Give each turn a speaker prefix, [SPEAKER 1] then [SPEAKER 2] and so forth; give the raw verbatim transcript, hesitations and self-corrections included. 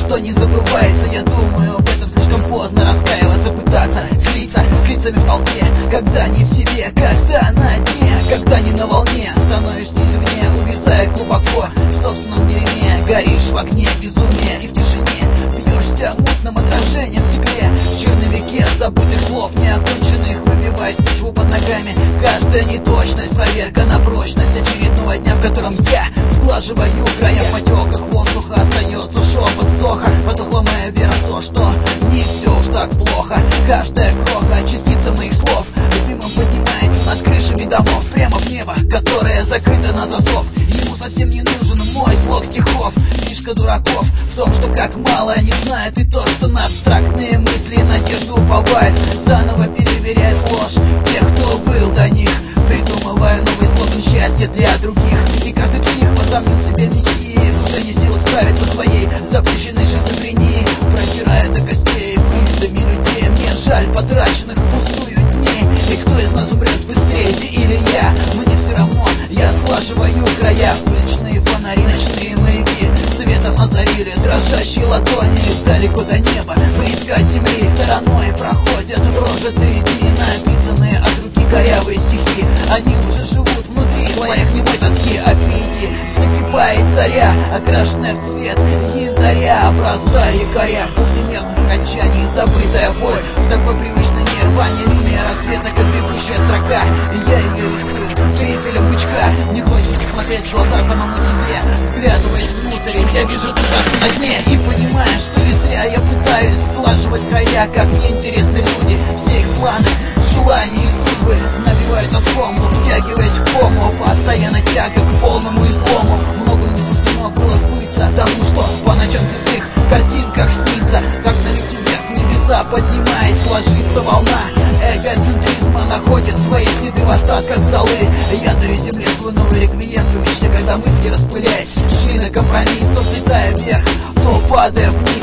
[SPEAKER 1] что не забывается. Я думаю, об этом слишком поздно раскаиваться, пытаться слиться с лицами в толпе, когда не в себе, когда на дне, когда не на волне. Становишься извне, увязая глубоко в собственном дерьме. Горишь в огне безумия и в тишине бьешься мутным отражением в стекле. В черновике забытых слов неоконченных выбивает почву под ногами. Каждая неточность, проверка на прочность очередного дня, в котором я сглаживаю края. В потеках воздуха остается шепот вздоха. Потухла моя вера в то, что не все уж так плохо. Каждая кроха, частица моих слов дымом поднимается над крышами домов, прямо в небо, которое закрыто на засов. Ему совсем не нужен мой слог стихов. Фишка дураков в том, что как мало они знают, и то, что на абстрактные мысли надежду уповает, заново переверяет ложь тех, кто был до них, придумывая новый слоган счастья для других. И каждый псих возомнил себе мессией, уже не в силах справиться со своей запрещенной шизофренией, продирая до костей выездами людей. Мне жаль потраченных впустую дней, и кто из нас умрет быстрее, ты или я? Мне все равно, я сглаживаю края. Уличные фонари, ночные маяки светом озарили дрожащие ладони. Далеко до неба, поискать земли стороной проходят прожитые дни, написанные от руки корявые стихи. Они уже живут внутри слоях немой тоски. А впереди закипает заря, окрашенная в цвет янтаря, образа якоря. В бухте нервных окончаний забытая боль, в такой привычной нирване линия рассвета, как бегущая строка. И я ее рисую грифелем бычка. Не хочется смотреть в глаза самому себе, вглядываясь внутрь, я вижу туда на дне. И понимаю, что не зря я пытаюсь сглаживать края, как мне интересны люди. Все их планы, желания и судьбы набивают оскому, втягиваясь в кому, постоянно тяга к полному излому. Много не суждено было сбыться тому, что по ночам в цветных картинках снится. Как налети вверх в небеса, поднимаясь, ложится волна эгоцентризма, находит свои следы в остатках золы. Я дарю земле свой новый реквием в мечте, когда мысли распыляясь, шли на компромисс, взлетая вверх, то падая вниз.